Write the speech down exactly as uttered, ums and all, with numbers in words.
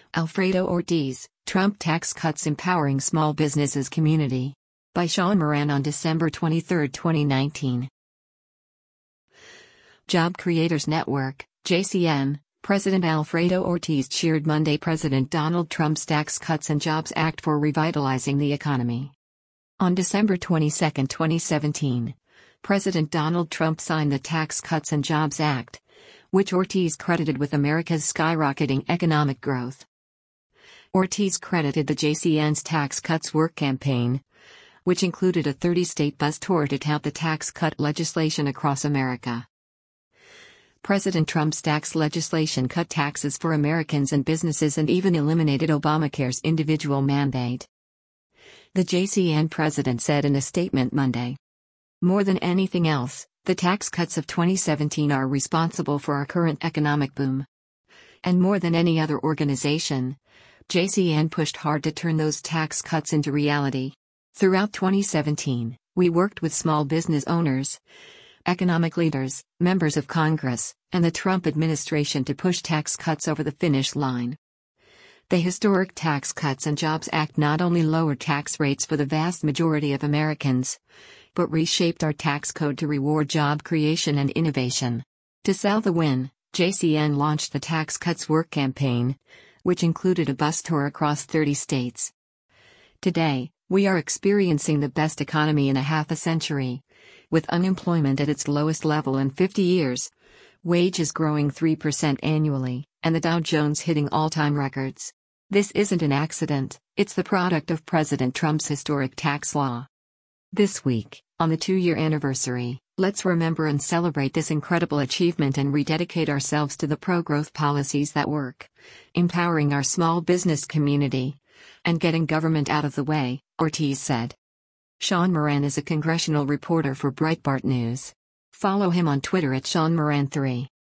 Alfredo Ortiz, Trump tax cuts empowering small businesses community. By Sean Moran on December twenty-third, twenty nineteen. Job Creators Network, J C N, President Alfredo Ortiz cheered Monday President Donald Trump's Tax Cuts and Jobs Act for revitalizing the economy. On December twenty-second, twenty seventeen, President Donald Trump signed the Tax Cuts and Jobs Act, which Ortiz credited with America's skyrocketing economic growth. Ortiz credited the J C N's Tax Cuts Work campaign, which included a thirty-state bus tour to tout the tax cut legislation across America. President Trump's tax legislation cut taxes for Americans and businesses and even eliminated Obamacare's individual mandate. The J C N president said in a statement Monday, "More than anything else, the tax cuts of twenty seventeen are responsible for our current economic boom. And more than any other organization, J C N pushed hard to turn those tax cuts into reality. Throughout twenty seventeen, we worked with small business owners, economic leaders, members of Congress, and the Trump administration to push tax cuts over the finish line. The historic Tax Cuts and Jobs Act not only lowered tax rates for the vast majority of Americans, but reshaped our tax code to reward job creation and innovation. To sell the win, J C N launched the Tax Cuts Work campaign, which included a bus tour across thirty states. Today, we are experiencing the best economy in a half a century, with unemployment at its lowest level in fifty years, wages growing three percent annually, and the Dow Jones hitting all-time records. This isn't an accident, it's the product of President Trump's historic tax law." This week, on the two-year anniversary, let's remember and celebrate this incredible achievement and rededicate ourselves to the pro-growth policies that work, empowering our small business community, and getting government out of the way, Ortiz said. Sean Moran is a congressional reporter for Breitbart News. Follow him on Twitter at Sean Moran three.